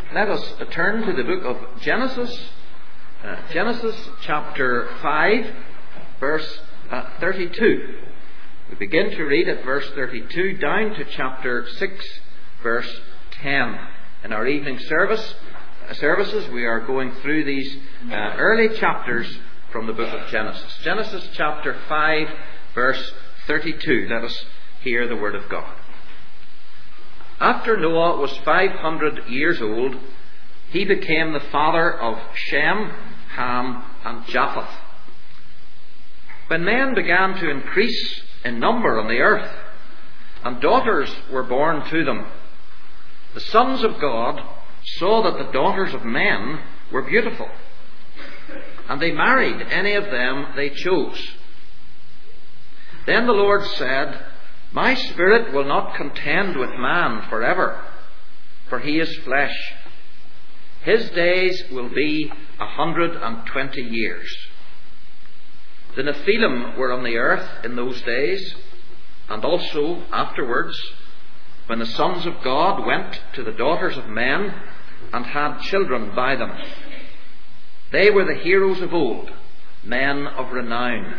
Let us turn to the book of Genesis, Genesis chapter 5, verse 32. We begin to read at verse 32 down to chapter 6, verse 10. In our evening services, we are going through these early chapters from the book of Genesis. Genesis chapter 5, verse 32. Let us hear the word of God. After Noah was 500 years old, he became the father of Shem, Ham, and Japheth. When men began to increase in number on the earth, and daughters were born to them, the sons of God saw that the daughters of men were beautiful, and they married any of them they chose. Then the Lord said, "My spirit will not contend with man forever, for he is flesh. His days will be 120 years. The Nephilim were on the earth in those days, and also afterwards, when the sons of God went to the daughters of men and had children by them. They were the heroes of old, men of renown.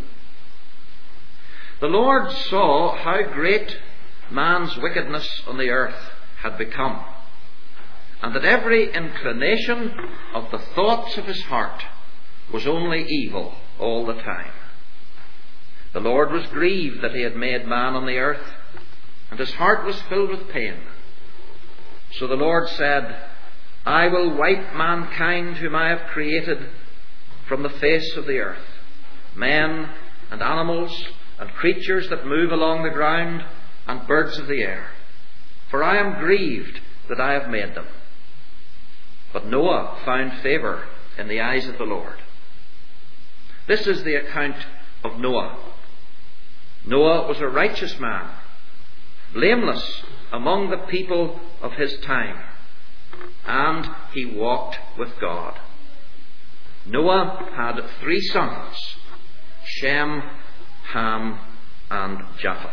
The Lord saw how great man's wickedness on the earth had become, and that every inclination of the thoughts of his heart was only evil all the time. The Lord was grieved that he had made man on the earth, and his heart was filled with pain. So the Lord said, I will wipe mankind whom I have created from the face of the earth, men and animals and creatures that move along the ground and birds of the air, for I am grieved that I have made them. But Noah found favour in the eyes of the Lord." This is the account of Noah. Noah was a righteous man, blameless among the people of his time, and he walked with God. Noah had 3 sons, Shem, Ham, and Japheth.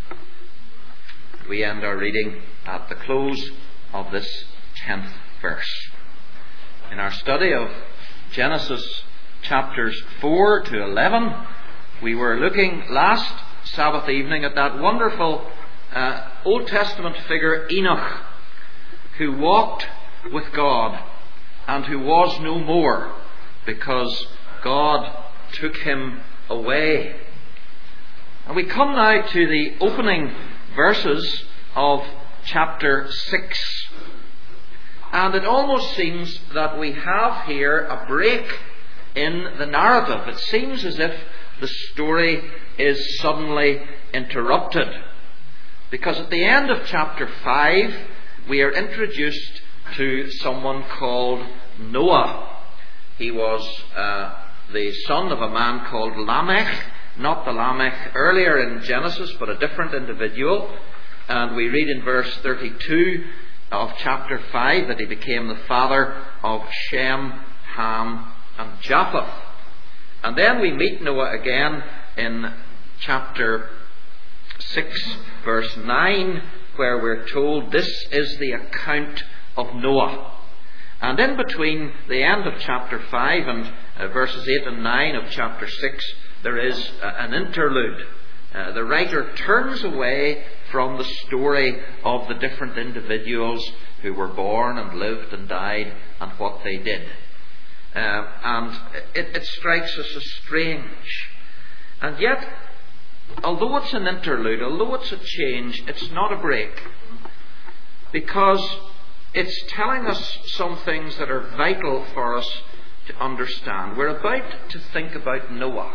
We end our reading at the close of this 10th verse. In our study of Genesis chapters 4 to 11, we were looking last Sabbath evening at that wonderful Old Testament figure Enoch, who walked with God and who was no more because God took him away. And we come now to the opening verses of chapter 6. And it almost seems that we have here a break in the narrative. It seems as if the story is suddenly interrupted. Because at the end of chapter 5, we are introduced to someone called Noah. He was the son of a man called Lamech. Not the Lamech earlier in Genesis, but a different individual. And we read in verse 32 of chapter 5 that he became the father of Shem, Ham, and Japheth. And then we meet Noah again in chapter 6, verse 9, where we're told this is the account of Noah. And in between the end of chapter 5 and verses 8 and 9 of chapter 6, there is an interlude. The writer turns away from the story of the different individuals who were born and lived and died and what they did. And it strikes us as strange. And yet, although it's an interlude, although it's a change, it's not a break. Because it's telling us some things that are vital for us to understand. We're about to think about Noah.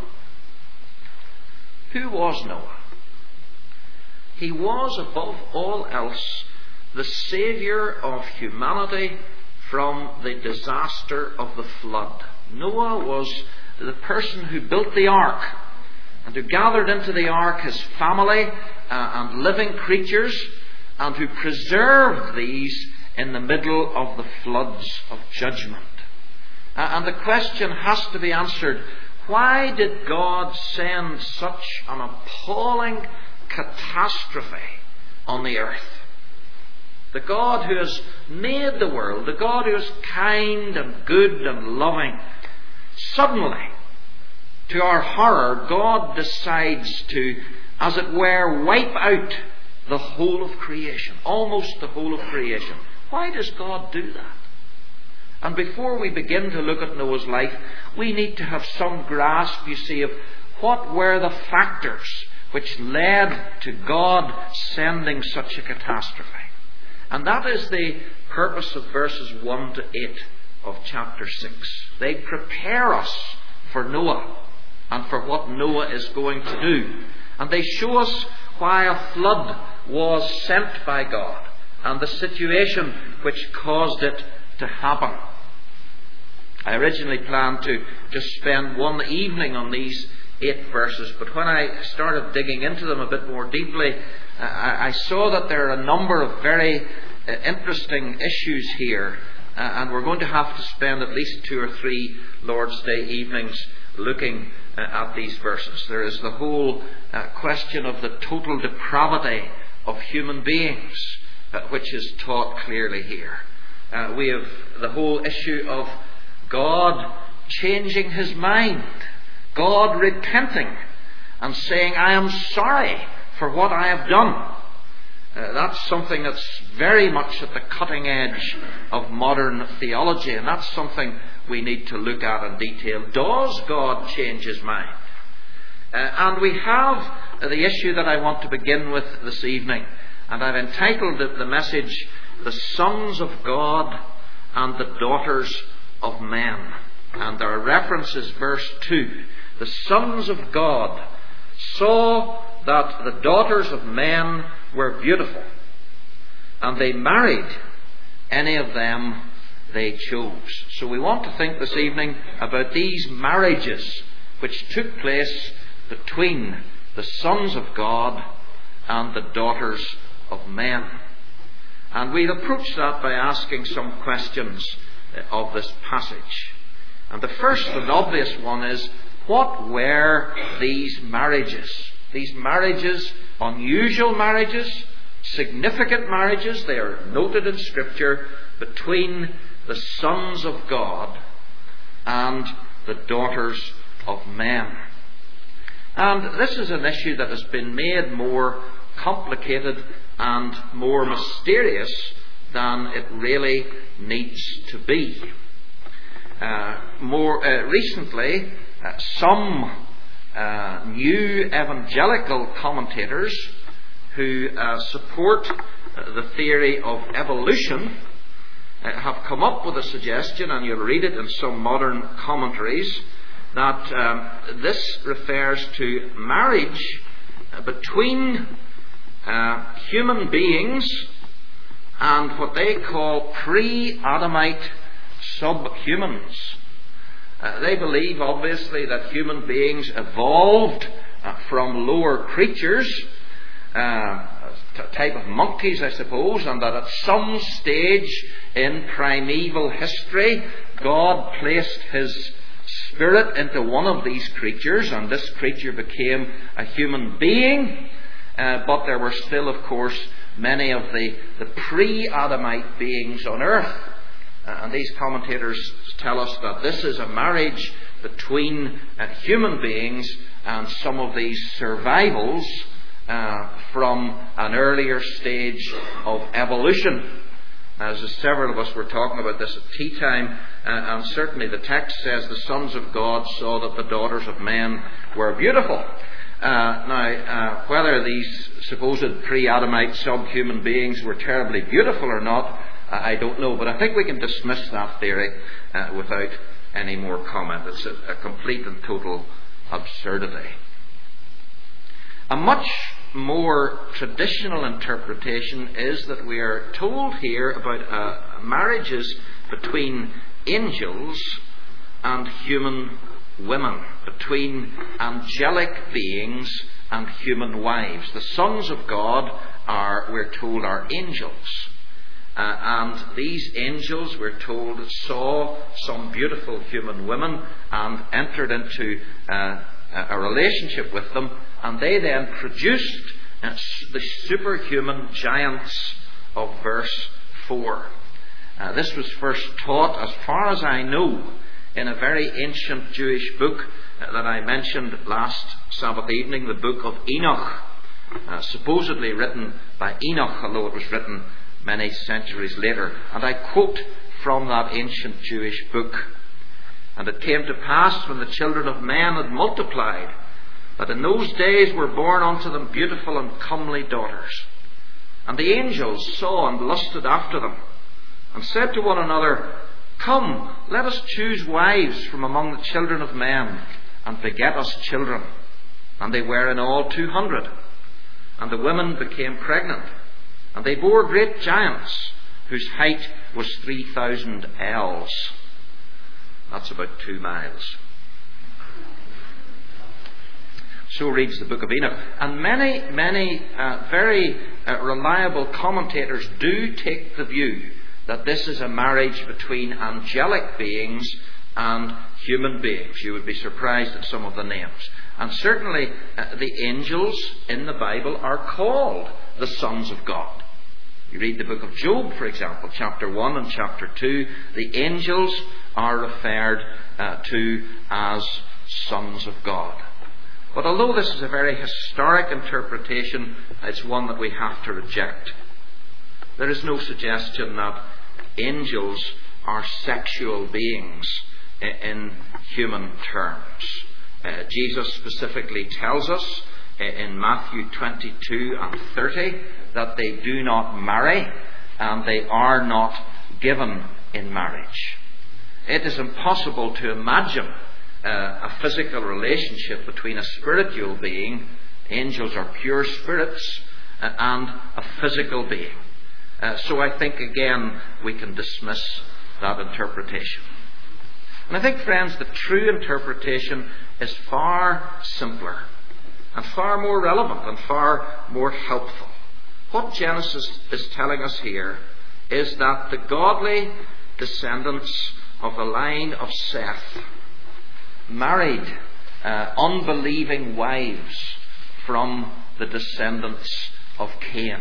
Who was Noah? He was, above all else, the saviour of humanity from the disaster of the flood. Noah was the person who built the ark and who gathered into the ark his family and living creatures, and who preserved these in the middle of the floods of judgment. And the question has to be answered, why did God send such an appalling catastrophe on the earth? the God who has made the world, the God who is kind and good and loving, suddenly, to our horror, God decides to, as it were, wipe out the whole of creation, almost the whole of creation. Why does God do that? And before we begin to look at Noah's life, we need to have some grasp, you see, of what were the factors which led to God sending such a catastrophe. And that is the purpose of verses 1 to 8 of chapter 6. They prepare us for Noah and for what Noah is going to do. And they show us why a flood was sent by God and the situation which caused it to happen. I originally planned to just spend one evening on these 8 verses, but when I started digging into them a bit more deeply, I saw that there are a number of very interesting issues here, and we're going to have to spend at least 2 or 3 Lord's Day evenings looking at these verses. There is the whole question of the total depravity of human beings, which is taught clearly here. We have the whole issue of God changing his mind, God repenting and saying, I am sorry for what I have done. That's something that's very much at the cutting edge of modern theology, and that's something we need to look at in detail. Does God change his mind? And we have the issue that I want to begin with this evening, and I've entitled the message, The Sons of God and the Daughters of Men. And our reference is verse 2. The sons of God saw that the daughters of men were beautiful, and they married any of them they chose. So we want to think this evening about these marriages which took place between the sons of God and the daughters of men. And we'll approach that by asking some questions of this passage. And the first and obvious one is, what were these marriages? These marriages, unusual marriages, significant marriages, they are noted in Scripture, between the sons of God and the daughters of men. And this is an issue that has been made more complicated and more mysterious than it really needs to be. More recently, some new evangelical commentators who support the theory of evolution have come up with a suggestion, and you'll read it in some modern commentaries, that this refers to marriage between human beings and what they call pre-Adamite subhumans. They believe, obviously, that human beings evolved from lower creatures, a type of monkeys, I suppose, and that at some stage in primeval history, God placed his spirit into one of these creatures, and this creature became a human being, but there were still, of course, many of the pre-Adamite beings on earth. And these commentators tell us that this is a marriage between human beings and some of these survivals from an earlier stage of evolution. As several of us were talking about this at tea time, and certainly the text says the sons of God saw that the daughters of men were beautiful. Now, whether these supposed pre-Adamite subhuman beings were terribly beautiful or not, I don't know, but I think we can dismiss that theory without any more comment. It's a complete and total absurdity. A much more traditional interpretation is that we are told here about marriages between angels and human women, between angelic beings and human wives. The sons of God we're told, are angels. And these angels, we're told, saw some beautiful human women and entered into a relationship with them, and they then produced the superhuman giants of verse 4. This was first taught, as far as I know, in a very ancient Jewish book that I mentioned last Sabbath evening, the book of Enoch, supposedly written by Enoch, although it was written many centuries later. And I quote from that ancient Jewish book. And it came to pass, when the children of men had multiplied, that in those days were born unto them beautiful and comely daughters. And the angels saw and lusted after them, and said to one another, Come, let us choose wives from among the children of men, and beget us children. And they were in all 200. And the women became pregnant, and they bore great giants, whose height was 3,000 ells. That's about 2 miles. So reads the book of Enoch. And many very reliable commentators do take the view that this is a marriage between angelic beings and human beings. You would be surprised at some of the names. And certainly the angels in the Bible are called the sons of God. You read the book of Job, for example, chapter 1 and chapter 2. The angels are referred to as sons of God. But although this is a very historic interpretation, it's one that we have to reject. There is no suggestion that angels are sexual beings in human terms. Jesus specifically tells us in Matthew 22 and 30 that they do not marry and they are not given in marriage. It is impossible to imagine a physical relationship between a spiritual being, angels are pure spirits, and a physical being. So I think again we can dismiss that interpretation. And I think, friends, the true interpretation is far simpler and far more relevant and far more helpful. What Genesis is telling us here is that the godly descendants of the line of Seth married unbelieving wives from the descendants of Cain.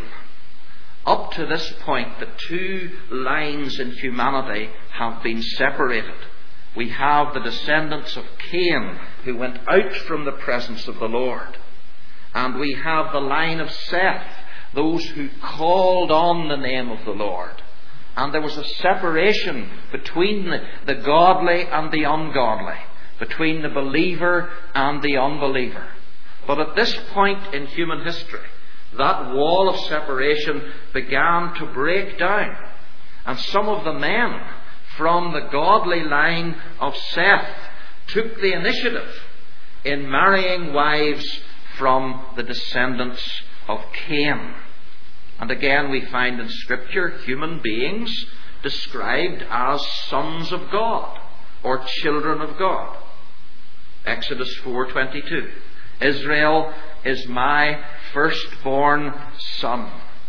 Up to this point, the 2 lines in humanity have been separated. We have the descendants of Cain who went out from the presence of the Lord. And we have the line of Seth, those who called on the name of the Lord. And there was a separation between the godly and the ungodly, between the believer and the unbeliever. But at this point in human history, that wall of separation began to break down. And some of the men from the godly line of Seth took the initiative in marrying wives from the descendants of Cain. And again we find in Scripture human beings described as sons of God or children of God. Exodus 4:22. Israel is my firstborn son.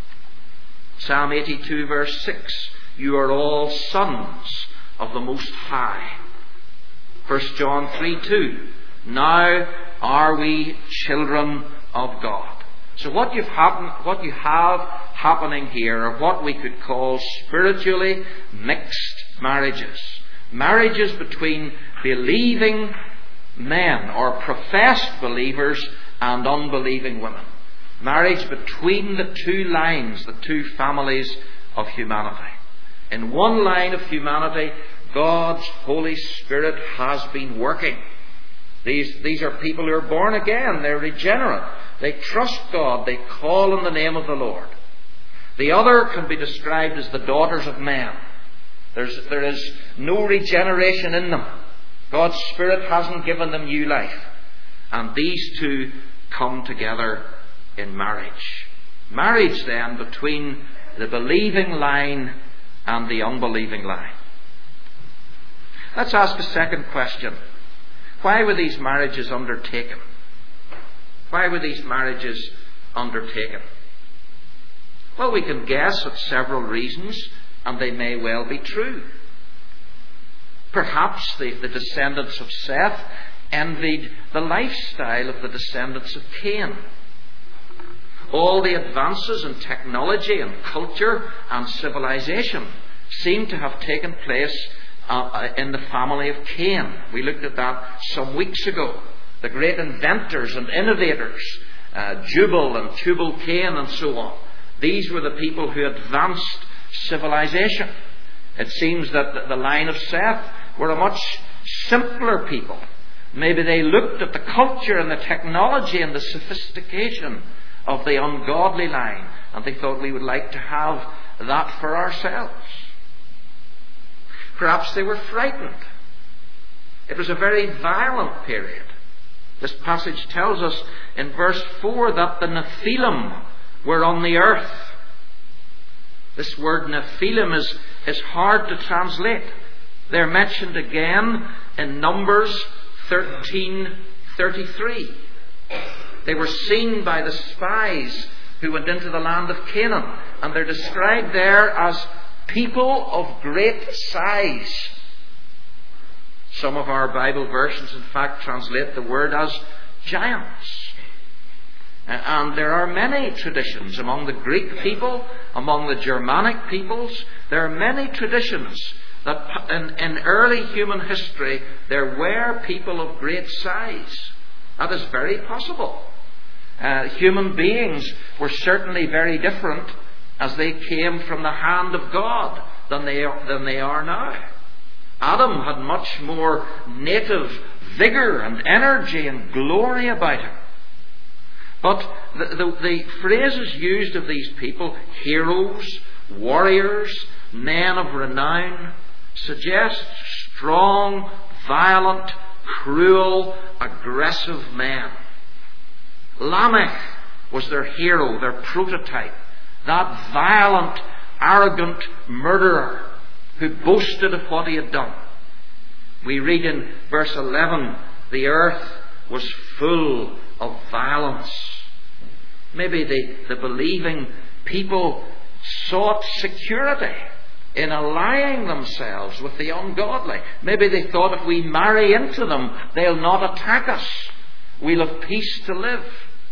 Psalm 82 verse 6. You are all sons of the Most High. 1 John 3:2. Now are we children of God. So what you have happening here are what we could call spiritually mixed marriages. Marriages between believing men or professed believers and unbelieving women. Marriage between the 2 lines, the 2 families of humanity. In one line of humanity, God's Holy Spirit has been working. These are people who are born again. They're regenerate. They trust God. They call on the name of the Lord. The other can be described as the daughters of men. There is no regeneration in them. God's Spirit hasn't given them new life. And these 2 come together in marriage. Marriage then between the believing line and the unbelieving line. Let's ask a second question. Why were these marriages undertaken? Why were these marriages undertaken? Well, we can guess at several reasons, and they may well be true. Perhaps the descendants of Seth envied the lifestyle of the descendants of Cain. All the advances in technology and culture and civilization seem to have taken place in the family of Cain. We looked at that some weeks ago. The great inventors and innovators, Jubal and Tubal-Cain and so on. These were the people who advanced civilization. It seems that the line of Seth were a much simpler people. Maybe they looked at the culture and the technology and the sophistication of the ungodly line, and they thought we would like to have that for ourselves. Perhaps they were frightened. It was a very violent period. This passage tells us in verse 4 that the Nephilim were on the earth. This word Nephilim is hard to translate. They're mentioned again in Numbers 13:33. They were seen by the spies who went into the land of Canaan, and they're described there as people of great size. Some of our Bible versions, in fact, translate the word as giants. And there are many traditions among the Greek people, among the Germanic peoples. There are many traditions that in early human history there were people of great size. That is very possible. Human beings were certainly very different as they came from the hand of God than they are now. Adam had much more native vigour and energy and glory about him. But the phrases used of these people, heroes, warriors, men of renown, suggest strong, violent, cruel, aggressive men. Lamech was their hero, their prototype, that violent, arrogant murderer who boasted of what he had done. We read in verse 11, the earth was full of violence. Maybe the believing people sought security in allying themselves with the ungodly. Maybe they thought if we marry into them, they'll not attack us. We'll have peace to live.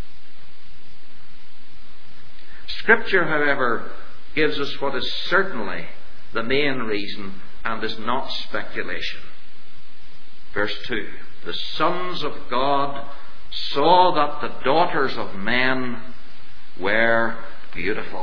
Scripture, however, gives us what is certainly the main reason and is not speculation. Verse 2. The sons of God saw that the daughters of men were beautiful.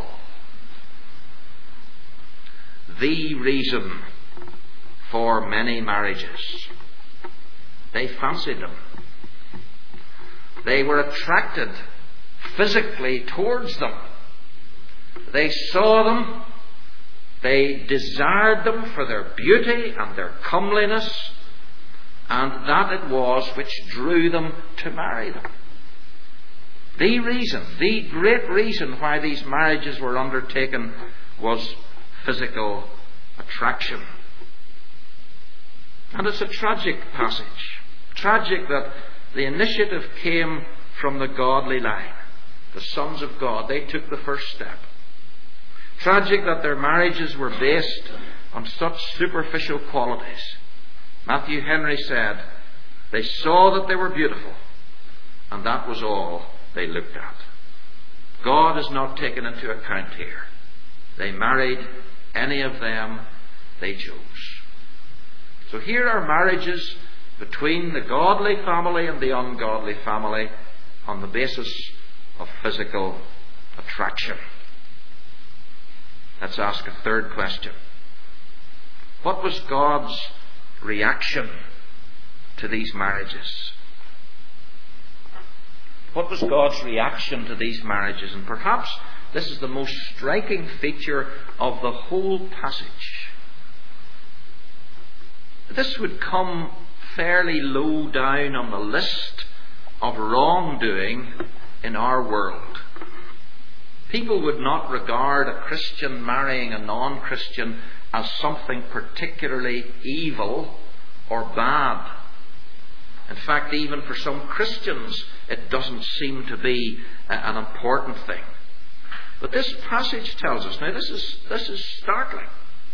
The reason for many marriages. They fancied them. They were attracted physically towards them. They saw them. They desired them for their beauty and their comeliness, and that it was which drew them to marry them. The reason, the great reason why these marriages were undertaken was physical attraction. And it's a tragic passage. Tragic that the initiative came from the godly line. The sons of God, they took the first step. Tragic that their marriages were based on such superficial qualities. Matthew Henry said, they saw that they were beautiful, and that was all they looked at. God is not taken into account here. They married any of them they chose. So here are marriages between the godly family and the ungodly family on the basis of physical attraction. Let's ask a third question. What was God's reaction to these marriages? What was God's reaction to these marriages? And perhaps this is the most striking feature of the whole passage. This would come fairly low down on the list of wrongdoing in our world. People would not regard a Christian marrying a non-Christian as something particularly evil or bad. In fact, even for some Christians, it doesn't seem to be an important thing. But this passage tells us, now this is startling.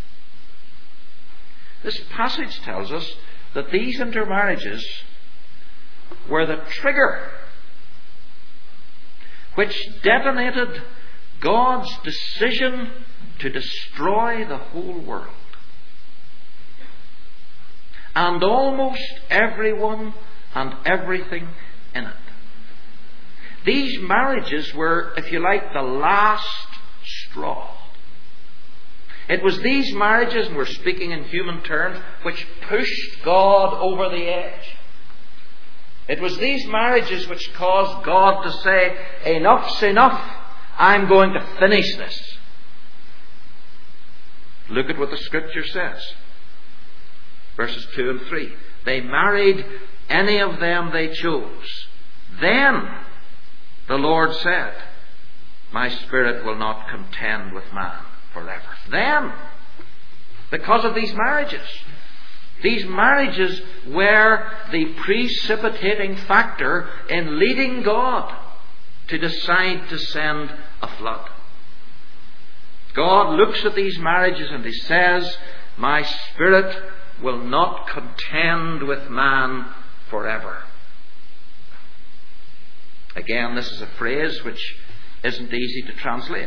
This passage tells us that these intermarriages were the trigger. which detonated God's decision to destroy the whole world. And almost everyone and everything in it. These marriages were, if you like, the last straw. It was these marriages, and we're speaking in human terms, which pushed God over the edge. It was these marriages which caused God to say, enough's enough. I'm going to finish this. Look at what the Scripture says. Verses 2 and 3. They married any of them they chose. Then the Lord said, my Spirit will not contend with man forever. Then, because of these marriages. These marriages were the precipitating factor in leading God to decide to send a flood. God looks at these marriages and He says, my Spirit will not contend with man forever. Again, this is a phrase which isn't easy to translate.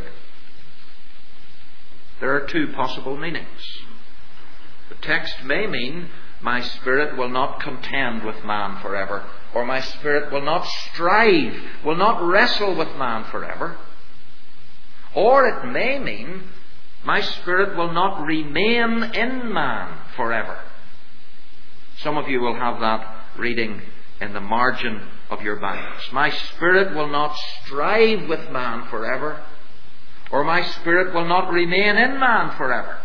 There are two possible meanings. The text may mean, my Spirit will not contend with man forever, or my Spirit will not strive, will not wrestle with man forever. Or it may mean, my Spirit will not remain in man forever. Some of you will have that reading in the margin of your Bibles. My Spirit will not strive with man forever, or my Spirit will not remain in man forever.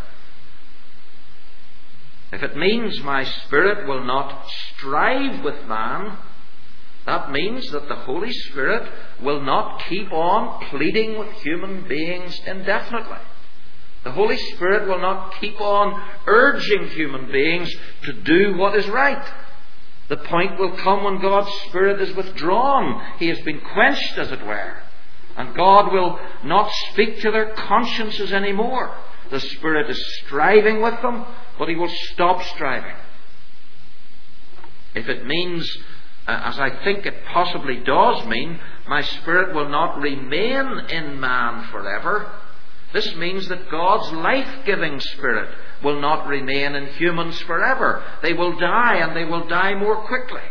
If it means my Spirit will not strive with man, that means that the Holy Spirit will not keep on pleading with human beings indefinitely. The Holy Spirit will not keep on urging human beings to do what is right. The point will come when God's Spirit is withdrawn. He has been quenched, as it were. And God will not speak to their consciences anymore. The Spirit is striving with them, but He will stop striving. If it means, as I think it possibly does mean, my Spirit will not remain in man forever, this means that God's life-giving Spirit will not remain in humans forever. They will die, and they will die more quickly.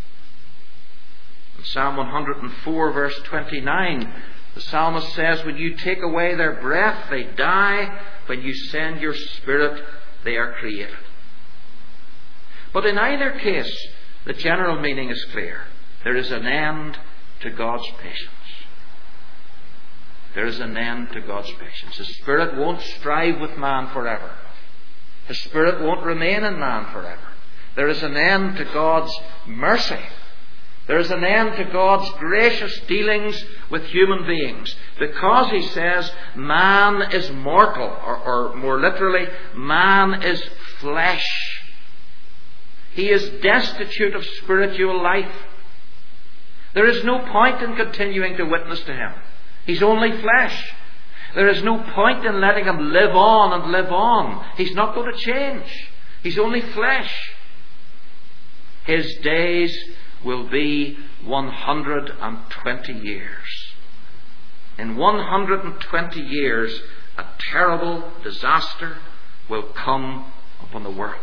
In Psalm 104, verse 29, the psalmist says, when you take away their breath, they die. When you send your Spirit, they are created. But in either case, the general meaning is clear. There is an end to God's patience. There is an end to God's patience. His Spirit won't strive with man forever. His Spirit won't remain in man forever. There is an end to God's mercy. There is an end to God's gracious dealings with human beings. Because, He says, man is mortal, or more literally, man is flesh. He is destitute of spiritual life. There is no point in continuing to witness to him. He's only flesh. There is no point in letting him live on and live on. He's not going to change. He's only flesh. His days will be 120 years. In 120 years, a terrible disaster will come upon the world.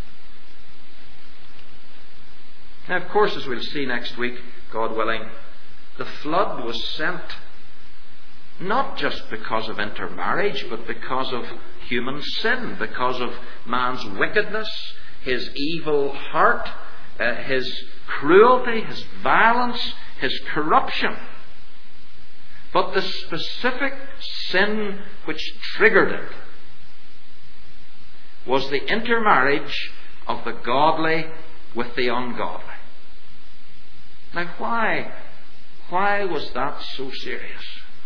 Now, of course, as we'll see next week, God willing, the flood was sent not just because of intermarriage, but because of human sin, because of man's wickedness, his evil heart, his cruelty, his violence, his corruption. But the specific sin which triggered it was the intermarriage of the godly with the ungodly. Now, why was that so serious?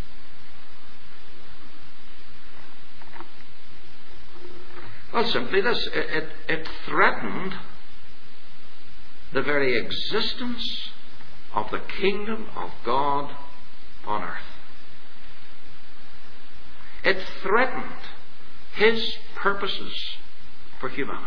Well, simply this. It threatened the very existence of the kingdom of God on earth. It threatened His purposes for humanity.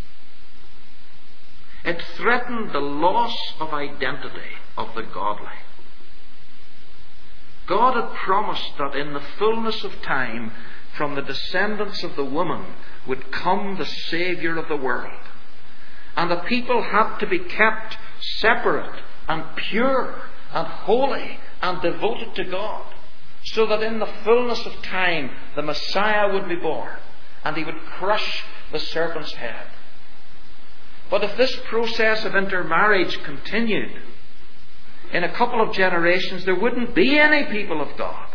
It threatened the loss of identity of the godly. God had promised that in the fullness of time, from the descendants of the woman would come the Saviour of the world. And the people had to be kept separate and pure and holy and devoted to God, so that in the fullness of time the Messiah would be born and he would crush the serpent's head. But if this process of intermarriage continued, in a couple of generations there wouldn't be any people of God.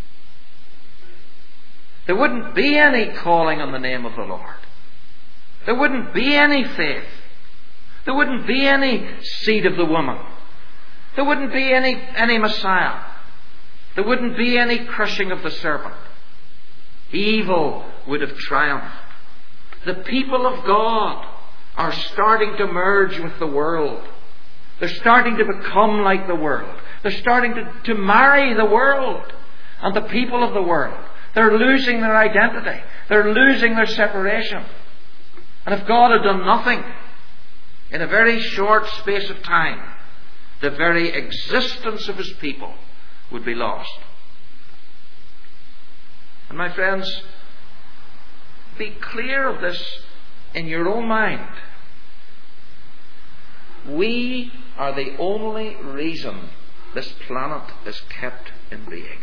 There wouldn't be any calling on the name of the Lord. There wouldn't be any faith. There wouldn't be any seed of the woman. There wouldn't be any Messiah. There wouldn't be any crushing of the serpent. Evil would have triumphed. The people of God are starting to merge with the world. They're starting to become like the world. They're starting to marry the world and the people of the world. They're losing their identity. They're losing their separation. And if God had done nothing, in a very short space of time, the very existence of his people would be lost. And my friends, be clear of this in your own mind. We are the only reason this planet is kept in being.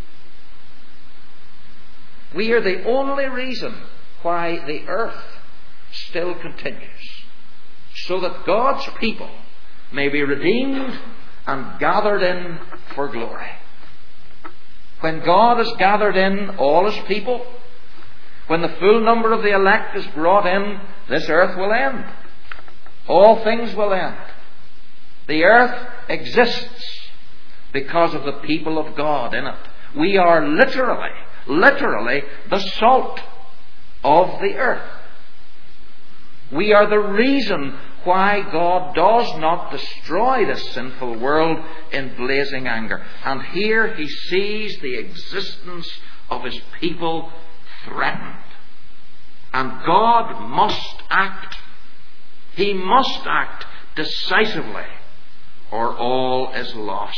We are the only reason why the earth still continues, so that God's people may be redeemed and gathered in for glory. When God has gathered in all his people, when the full number of the elect is brought in, this earth will end. All things will end. The earth exists because of the people of God in it. We are literally the salt of the earth. We are the reason why God does not destroy this sinful world in blazing anger. And here he sees the existence of his people threatened. And God must act. He must act decisively, or all is lost.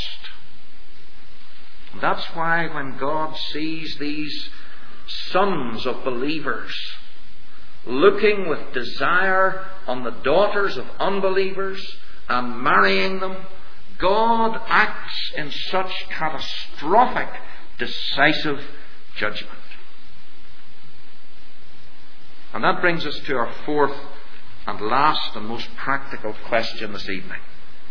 And that's why when God sees these sons of believers looking with desire on the daughters of unbelievers and marrying them, God acts in such catastrophic, decisive judgment. And that brings us to our fourth and last and most practical question this evening.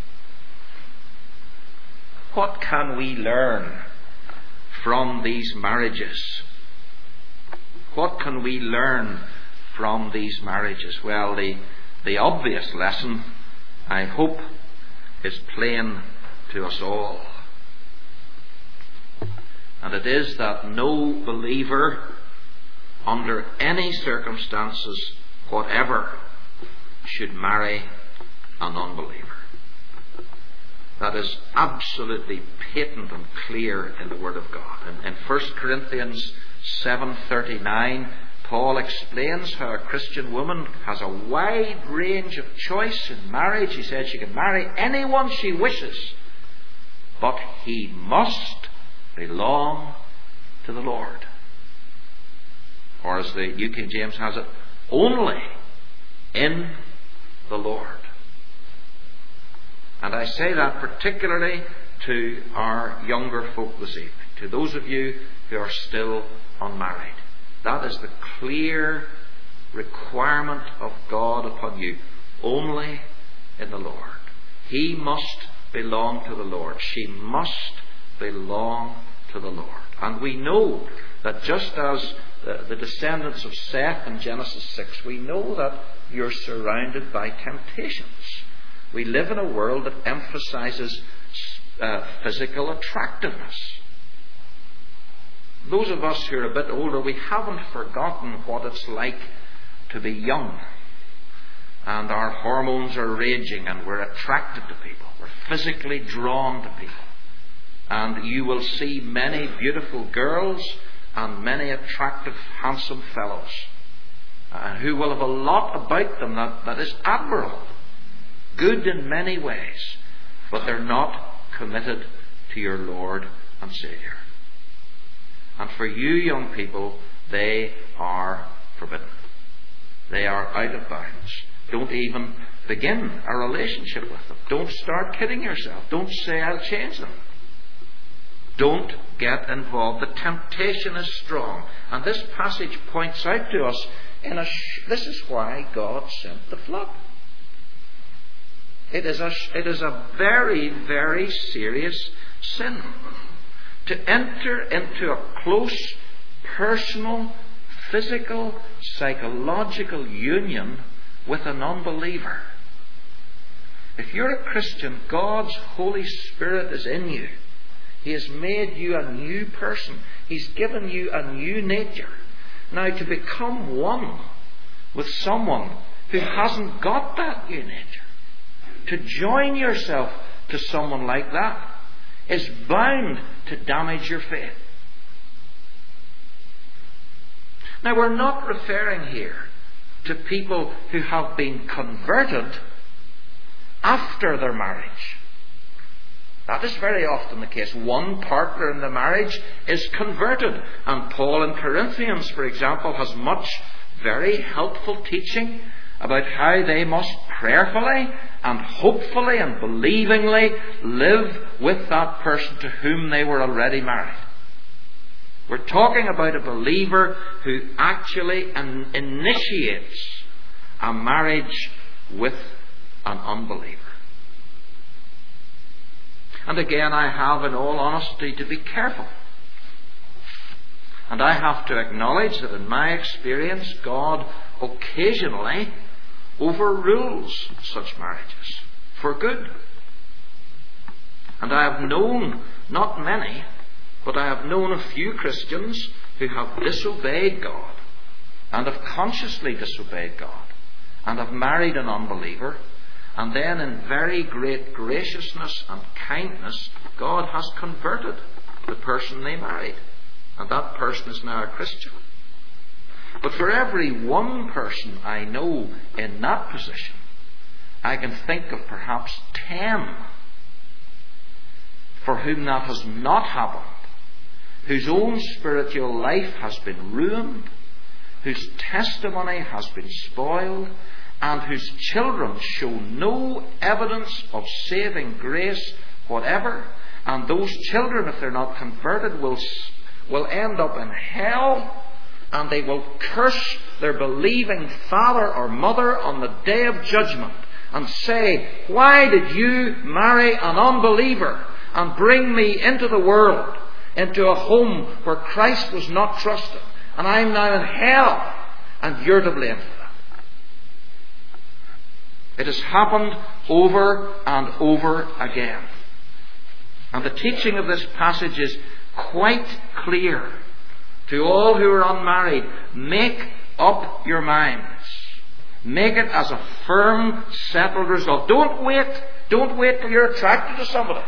What can we learn from these marriages? What can we learn from these marriages? Well, the obvious lesson, I hope, is plain to us all. And it is that no believer, under any circumstances whatever, should marry an unbeliever. That is absolutely patent and clear in the Word of God. In 1 Corinthians 7:39, Paul explains how a Christian woman has a wide range of choice in marriage. He says she can marry anyone she wishes, but he must belong to the Lord. Or as the New King James has it, only in the Lord. And I say that particularly to our younger folk this evening, to those of you who are still unmarried. That is the clear requirement of God upon you. Only in the Lord. He must belong to the Lord. She must belong to the Lord. And we know that just as the descendants of Seth in Genesis 6, we know that you're surrounded by temptations. We live in a world that emphasizes physical attractiveness. Those of us who are a bit older, we haven't forgotten what it's like to be young. And our hormones are raging and we're attracted to people. We're physically drawn to people. And you will see many beautiful girls and many attractive, handsome fellows who will have a lot about them that is admirable, good in many ways, but they're not committed to your Lord and Saviour. And for you young people, they are forbidden. They are out of bounds. Don't even begin a relationship with them. Don't start kidding yourself. Don't say, I'll change them. Don't get involved. The temptation is strong. And this passage points out to us, this is why God sent the flood. It is a very, very serious sin to enter into a close, personal, physical, psychological union with an unbeliever. If you're a Christian, God's Holy Spirit is in you. He has made you a new person. He's given you a new nature. Now, to become one with someone who hasn't got that new nature, to join yourself to someone like that, is bound to damage your faith. Now, we're not referring here to people who have been converted after their marriage. That is very often the case. One partner in the marriage is converted. And Paul in Corinthians, for example, has much very helpful teaching about how they must prayerfully and hopefully and believingly live with that person to whom they were already married. We're talking about a believer who actually initiates a marriage with an unbeliever. And again, I have, in all honesty, to be careful. And I have to acknowledge that in my experience, God occasionally overrules such marriages for good. And I have known, not many, but I have known a few Christians who have disobeyed God and have consciously disobeyed God and have married an unbeliever, and then in very great graciousness and kindness, God has converted the person they married, and that person is now a Christian. But for every one person I know in that position, I can think of perhaps 10 for whom that has not happened, whose own spiritual life has been ruined, whose testimony has been spoiled, and whose children show no evidence of saving grace whatever, and those children, if they're not converted, will end up in hell, and they will curse their believing father or mother on the day of judgment and say, why did you marry an unbeliever and bring me into the world, into a home where Christ was not trusted, and I'm now in hell, and you're to blame for that. It has happened over and over again. And the teaching of this passage is quite clear to all who are unmarried. Make up your minds. Make it as a firm, settled resolve. Don't wait till you're attracted to somebody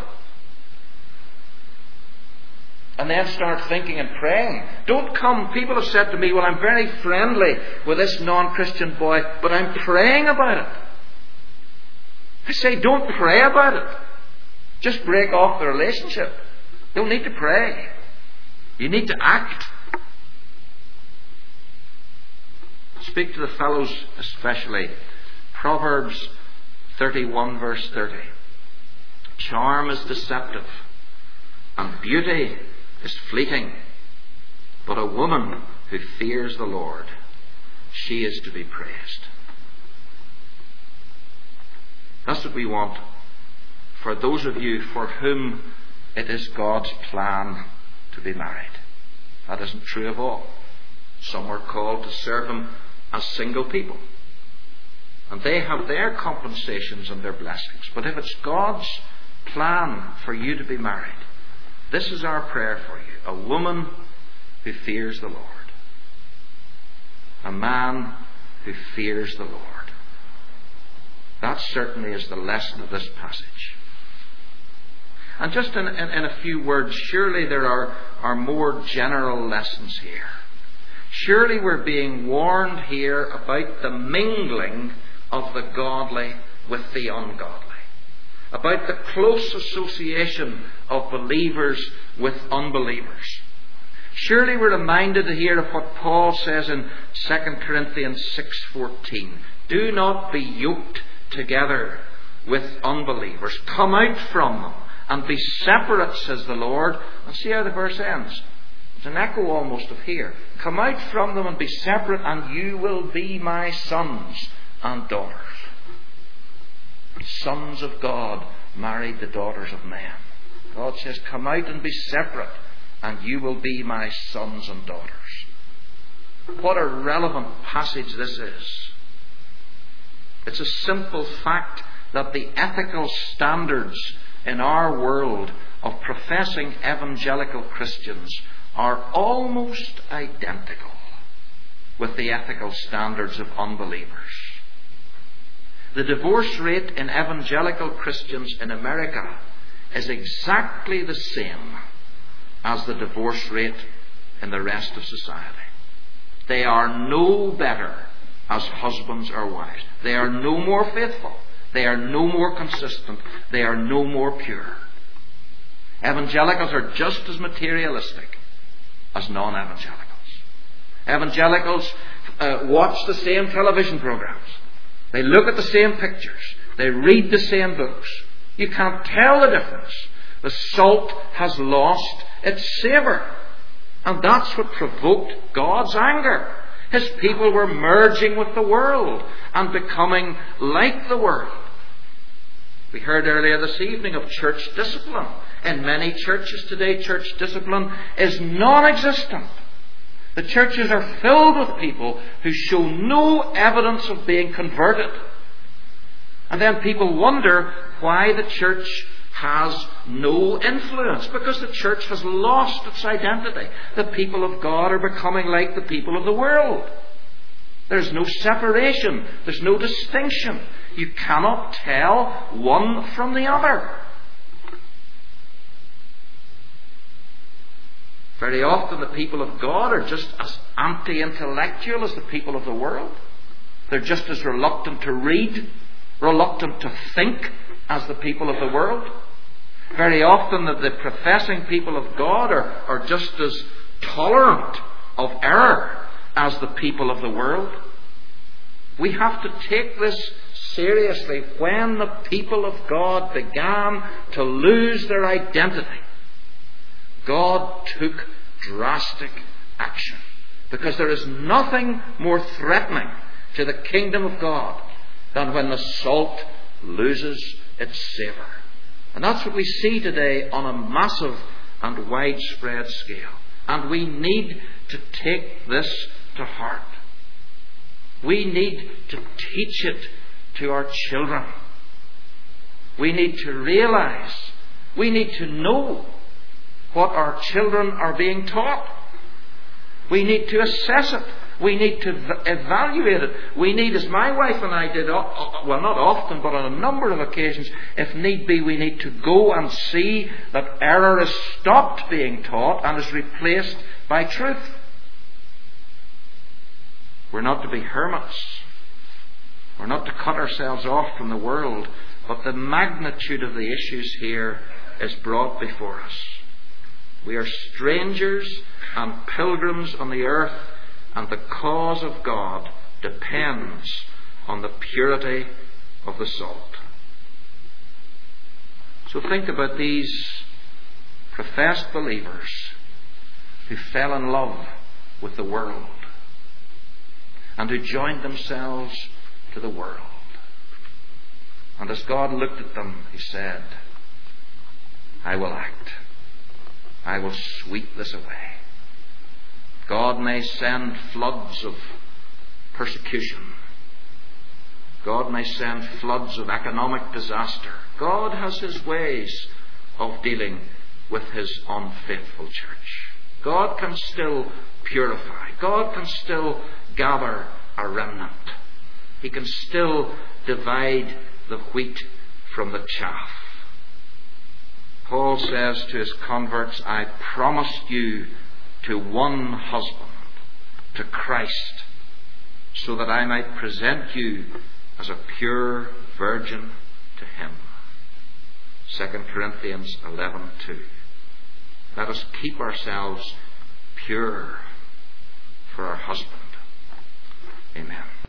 and then start thinking and praying. Don't come. People have said to me, well, I'm very friendly with this non-Christian boy, but I'm praying about it. I say, don't pray about it. Just break off the relationship. You don't need to pray. You need to act. Speak to the fellows especially. Proverbs 31 verse 30. Charm is deceptive, and beauty is fleeting, but a woman who fears the Lord, she is to be praised. That's what we want for those of you for whom it is God's plan to be married. That isn't true of all. Some are called to serve Him as single people, and they have their compensations and their blessings. But if it's God's plan for you to be married, this is our prayer for you. A woman who fears the Lord. A man who fears the Lord. That certainly is the lesson of this passage. And just in a few words, surely there are more general lessons here. Surely we're being warned here about the mingling of the godly with the ungodly. about the close association of believers with unbelievers. Surely we're reminded here of what Paul says in 2 Corinthians 6:14. Do not be yoked together with unbelievers. Come out from them and be separate, says the Lord. And see how the verse ends. It's an echo almost of here. Come out from them and be separate, and you will be my sons and daughters. Sons of God married the daughters of men. God says, come out and be separate, and you will be my sons and daughters. What a relevant passage this is. It's a simple fact that the ethical standards in our world of professing evangelical Christians are almost identical with the ethical standards of unbelievers. The divorce rate in evangelical Christians in America is exactly the same as the divorce rate in the rest of society. They are no better as husbands or wives. They are no more faithful. They are no more consistent. They are no more pure. Evangelicals are just as materialistic as non-evangelicals. Evangelicals watch the same television programs. They look at the same pictures. They read the same books. You can't tell the difference. The salt has lost its savour. And that's what provoked God's anger. His people were merging with the world and becoming like the world. We heard earlier this evening of church discipline. In many churches today, church discipline is non-existent. The churches are filled with people who show no evidence of being converted. And then people wonder why the church has no influence, because the church has lost its identity. The people of God are becoming like the people of the world. There's no separation. There's no distinction. You cannot tell one from the other. Very often the people of God are just as anti-intellectual as the people of the world. They're just as reluctant to read, reluctant to think as the people of the world. Very often the professing people of God are just as tolerant of error as the people of the world. We have to take this seriously. When the people of God began to lose their identity, God took drastic action. Because there is nothing more threatening to the kingdom of God than when the salt loses its savour. And that's what we see today on a massive and widespread scale. And we need to take this to heart. We need to teach it to our children. We need to realize, we need to know what our children are being taught. We need to assess it. We need to evaluate it. We need, as my wife and I did, well, not often, but on a number of occasions, if need be, we need to go and see that error is stopped being taught and is replaced by truth. We're not to be hermits. We're not to cut ourselves off from the world. But the magnitude of the issues here is brought before us. We are strangers and pilgrims on the earth, and the cause of God depends on the purity of the salt. So think about these professed believers who fell in love with the world and who joined themselves to the world. And as God looked at them, He said, I will act. I will sweep this away. God may send floods of persecution. God may send floods of economic disaster. God has His ways of dealing with His unfaithful church. God can still purify. God can still gather a remnant. He can still divide the wheat from the chaff. Paul says to his converts, I promised you to one husband, to Christ, so that I might present you as a pure virgin to Him. 2 Corinthians 11:2. Let us keep ourselves pure for our husband. Amen.